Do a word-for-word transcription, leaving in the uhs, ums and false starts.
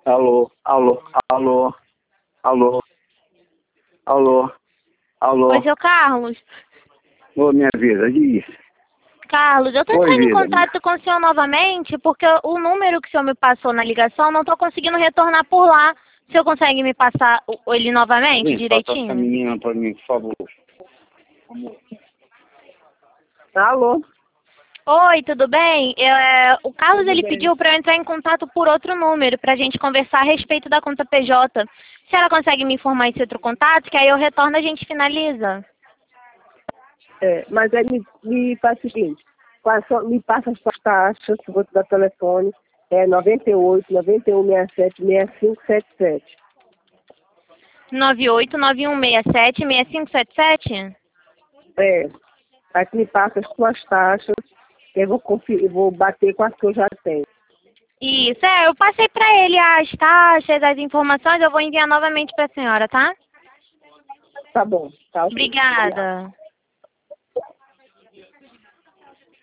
Alô, alô, alô, alô, alô, alô. Oi, seu Carlos. Ô, minha vida, diz. Carlos, eu tô Oi, entrando em vida. contato com o senhor novamente porque o número que o senhor me passou na ligação não tô conseguindo retornar por lá. O senhor consegue me passar o- ele novamente, Vem, passa essa direitinho? menina pra mim, por favor. Alô? Oi, tudo bem? É, o Carlos, Tudo ele bem. pediu para eu entrar em contato por outro número, para a gente conversar a respeito da conta P J. A senhora consegue me informar esse outro contato, que aí eu retorno e a gente finaliza? É, mas aí me, me faz o seguinte, quais são- me passa as suas taxas, vou te dar telefone, é noventa e oito, noventa e um, sessenta e sete, sessenta e cinco setenta e sete. nove oito nove um seis sete seis cinco sete sete? É, aí tu me passa as suas taxas, que eu vou, conferir, eu vou bater com as que eu já tenho. Isso, é, eu passei para ele as taxas, as informações, eu vou enviar novamente para a senhora, tá? Tá bom, tá ok. Obrigada. Obrigada.